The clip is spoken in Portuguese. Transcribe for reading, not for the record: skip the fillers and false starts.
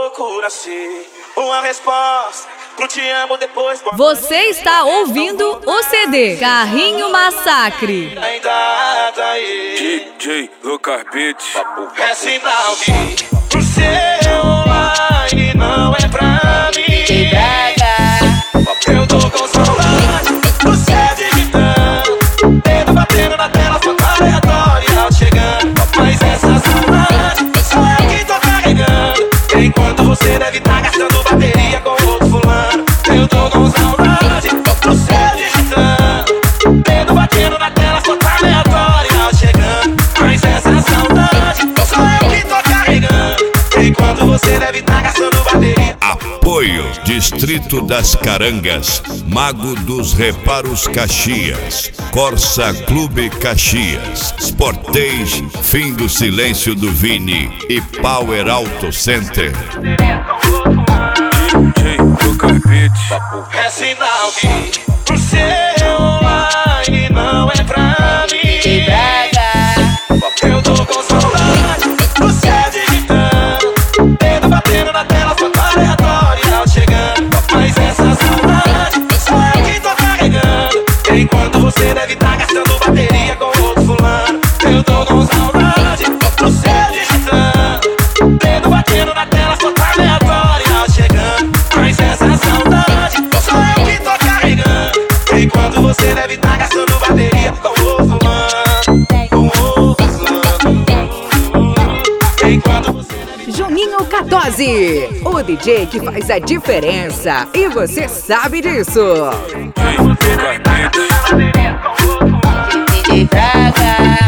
procura-se uma resposta pro te amo depois. Você está ouvindo o CD Carrinho Massacre. Ainda tá aí. DJ Lucas Beats. É sinal que pro seu online não é pra mim. Eu tô com saudade, você digitando, dedo batendo na tela, foto aleatória chegando. Mas essa saudade só eu que tô carregando, enquanto você deve estar gastando bateria com outro fulano. Eu tô com saudade, você digitando, dedo batendo na tela, foto aleatória chegando. Mas essa saudade só eu que tô carregando, enquanto você deve estar gastando bateria. Apoio Distrito das Carangas, Mago dos Reparos Caxias, Corsa Clube Caxias, Sportage, Fim do Silêncio do Vini e Power Auto Center. DJ Lucas Beats. É sinal que pro seu online não é pra mim. Eu tô com saudade, você digitando, dedo batendo na tela, foto aleatória chegando. Mas essa saudade só eu que tô carregando, enquanto você deve estar gastando bateria com outro fulano. Eu tô com saudade, você digitando, dedo batendo na tela, foto aleatória chegando. Mas essa saudade só eu que tô carregando, enquanto você deve estar gastando bateria com outro fulano. Juninho K12, o DJ que faz a diferença e você sabe disso. DJ Lucas Beats.